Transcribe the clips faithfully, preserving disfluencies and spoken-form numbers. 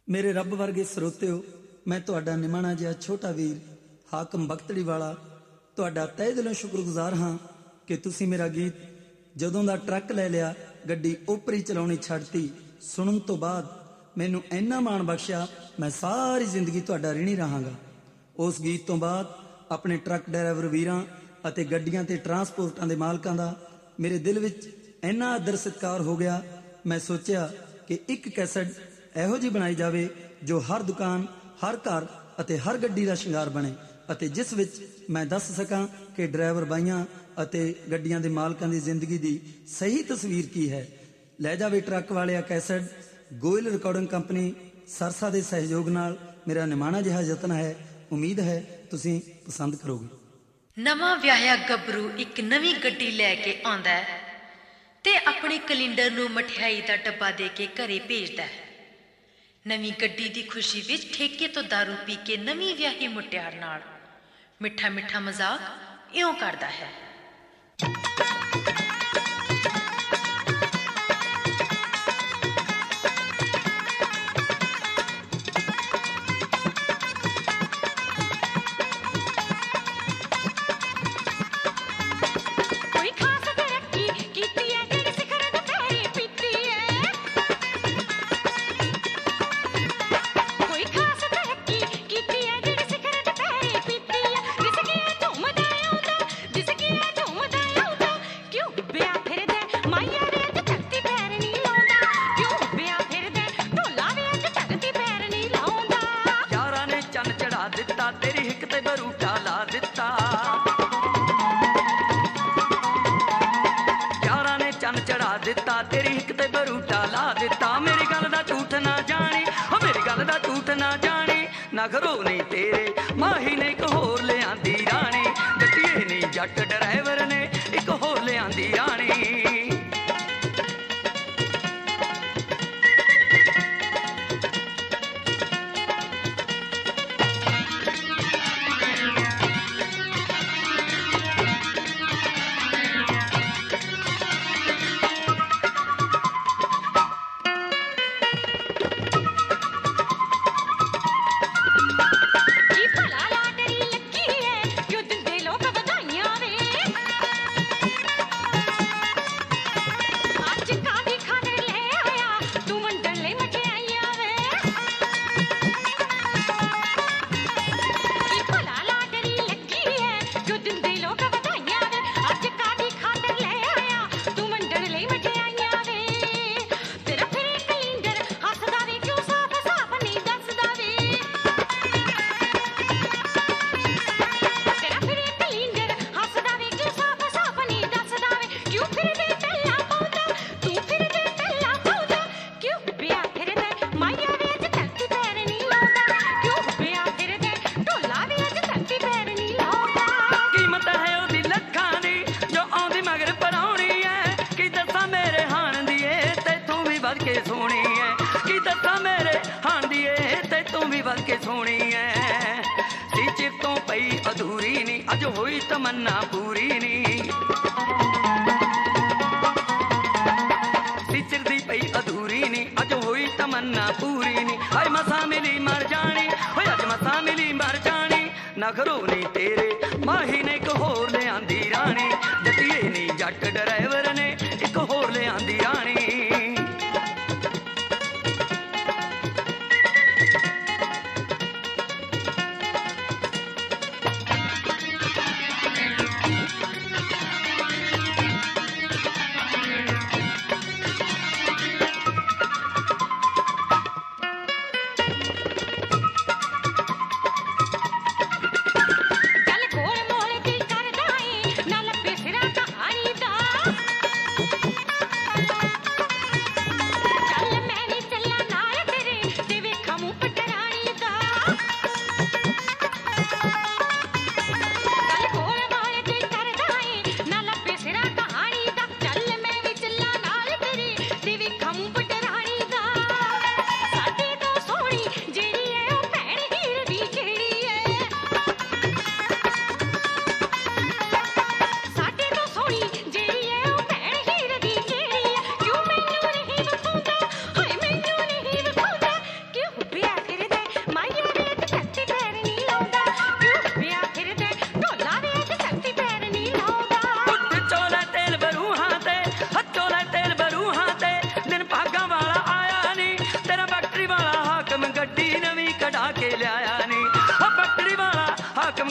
ਮੇਰੇ ਰੱਬ ਵਰਗੇ ਸਰੋਤਿਓ, ਮੈਂ ਤੁਹਾਡਾ ਨਿਮਾਣਾ ਜਿਹਾ ਛੋਟਾ ਵੀਰ ਹਾਕਮ ਬਖਤੜੀ ਵਾਲਾ ਤੁਹਾਡਾ ਤਹਿ ਦਿਲੋਂ ਸ਼ੁਕਰਗੁਜ਼ਾਰ ਹਾਂ ਕਿ ਤੁਸੀਂ ਮੇਰਾ ਗੀਤ ਜਦੋਂ ਦਾ ਟਰੱਕ ਲੈ ਲਿਆ ਗੱਡੀ ਓਪਰੀ ਚਲਾਉਣੀ ਛੱਡਤੀ ਸੁਣਨ ਤੋਂ ਬਾਅਦ ਮੈਨੂੰ ਇੰਨਾ ਮਾਣ ਬਖਸ਼ਿਆ, ਮੈਂ ਸਾਰੀ ਜ਼ਿੰਦਗੀ ਤੁਹਾਡਾ ਰਿਣੀ ਰਹਾਂਗਾ। ਉਸ ਗੀਤ ਤੋਂ ਬਾਅਦ ਆਪਣੇ ਟਰੱਕ ਡਰਾਈਵਰ ਵੀਰਾਂ ਅਤੇ ਗੱਡੀਆਂ ਤੇ ਟਰਾਂਸਪੋਰਟਾਂ ਦੇ ਮਾਲਕਾਂ ਦਾ ਮੇਰੇ ਦਿਲ ਵਿੱਚ ਇੰਨਾ ਆਦਰ ਸਤਿਕਾਰ ਹੋ ਗਿਆ, ਮੈਂ ਸੋਚਿਆ ਕਿ ਇੱਕ ਕੈਸਟ ਇਹੋ ਜਿਹੀ ਬਣਾਈ ਜਾਵੇ ਜੋ ਹਰ ਦੁਕਾਨ, ਹਰ ਘਰ ਅਤੇ ਹਰ ਗੱਡੀ ਦਾ ਸ਼ਿੰਗਾਰ ਬਣੇ ਅਤੇ ਜਿਸ ਵਿੱਚ ਮੈਂ ਦੱਸ ਸਕਾਂ ਕਿ ਡਰਾਈਵਰ ਬਾਈਆਂ ਅਤੇ ਗੱਡੀਆਂ ਦੇ ਮਾਲਕਾਂ ਦੀ ਜ਼ਿੰਦਗੀ ਦੀ ਸਹੀ ਤਸਵੀਰ ਕੀ ਹੈ। ਲੈ ਜਾਵੇ ਟਰੱਕ ਵਾਲਿਆ cassette Goyal recording company Sirsa ਦੇ ਸਹਿਯੋਗ ਨਾਲ ਮੇਰਾ ਨਿਮਾਣਾ ਜਿਹਾ ਯਤਨ ਹੈ। ਉਮੀਦ ਹੈ ਤੁਸੀਂ ਪਸੰਦ ਕਰੋਗੇ। ਨਵਾਂ ਵਿਆਹਿਆ ਗੱਭਰੂ ਇੱਕ ਨਵੀਂ ਗੱਡੀ ਲੈ ਕੇ ਆਉਂਦਾ ਹੈ ਤੇ ਆਪਣੇ ਕੈਲੰਡਰ ਨੂੰ ਮਠਿਆਈ ਦਾ ਡੱਬਾ ਦੇ ਕੇ ਘਰੇ ਭੇਜਦਾ ਹੈ। ਨਵੀਂ ਗੱਡੀ ਦੀ ਖੁਸ਼ੀ ਵਿੱਚ ਠੇਕੇ ਤੋਂ ਦਾਰੂ ਪੀ ਕੇ ਨਵੀਂ ਵਿਆਹੀ ਮੁਟਿਆਰ ਨਾਲ ਮਿੱਠਾ ਮਿੱਠਾ ਮਜ਼ਾਕ ਇਉਂ ਕਰਦਾ ਹੈ। ਤੇਰੀ ਹਿੱਕ ਤੇ ਬਰੂਟਾ ਲਾ ਦਿੱਤਾ। ਮੇਰੀ ਗੱਲ ਦਾ ਝੂਠ ਨਾ ਜਾਣੀ, ਓ ਮੇਰੀ ਗੱਲ ਦਾ ਝੂਠ ਨਾ ਜਾਣੀ। ਨਖਰੋ ਨਹੀਂ ਤੇਰੇ ਮਾਹੀ ਨੇ ਇੱਕ ਹੋਰ ਲਿਆਂਦੀ ਰਾਣੀ, ਗੱਡੀਏ ਨਹੀਂ ਜੱਟ ਡਰਾਈਵਰ ਨੇ ਇੱਕ ਹੋਰ ਲਿਆਂਦੀ ਰਾਣੀ। ਤਮੰਨਾ ਪੂਰੀ ਨੀ ਸਿਰ ਦੀ ਪਈ ਅਧੂਰੀ ਨੀ ਅੱਜ ਹੋਈ ਤਮੰਨਾ ਪੂਰੀ ਨੀ। ਹਾਏ ਮਸਾਂ ਮਿਲੀ ਮਰ ਜਾਣੀ, ਹੋਏ ਅੱਜ ਮਸਾਂ ਮਿਲੀ ਮਰ ਜਾਣੀ। ਨਖਰੋ ਨੀ ਤੇਰੇ ਮਾਹੀ ਨੇ ਇੱਕ ਹੋਰ ਲਿਆਂਦੀ ਰਾਣੀ, ਜੱਟੀਏ ਨੀ ਜੱਟ ਡਰਾਈਵਰ ਨੇ ਇੱਕ ਹੋਰ ਲਿਆਂਦੀ ਰਾਣੀ। ਚੱਲ ਕੋਲ ਮੋਲ ਦੀ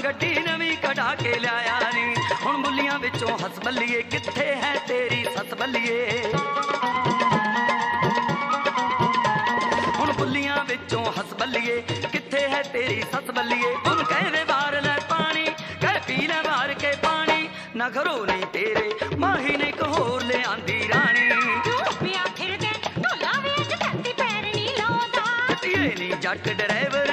ਗੱਡੀ ਨਵੀਂ ਕਢਾ ਕੇ ਲਿਆਇਆ ਨੀ। ਹੁਣ ਬੁੱਲੀਆਂ ਵਿੱਚੋਂ ਹੱਸ ਬੱਲੀਏ, ਕਿੱਥੇ ਹੈ ਤੇਰੀ ਸੱਸ ਬੱਲੀਏ। ਹੁਣ ਬੁੱਲੀਆਂ ਵਿੱਚੋਂ ਹੱਸ ਬੱਲੀਏ, ਕਿੱਥੇ ਹੈ ਤੇਰੀ ਸੱਸ ਬੱਲੀਏ। ਹੁਣ ਕਹਿ ਵੇ ਵਾਰ ਲੈ ਪਾਣੀ, ਕਹਿ ਪੀ ਲੈ ਵਾਰ ਕੇ ਪਾਣੀ। ਨਖਰੋ ਨਹੀਂ ਤੇਰੇ ਮਾਹੀ ਨੇ ਇੱਕ ਹੋਰ ਲਿਆਂਦੀ ਰਾਣੀ। ਪਿਆ ਫਿਰਦੇ ਢੋਲਾ ਵੇਚ ਧਰਤੀ ਪੈਰ ਨੀ ਲਾਉਂਦਾ। ਧੀਏ ਨੀ ਜੱਟ ਡਰਾਈਵਰ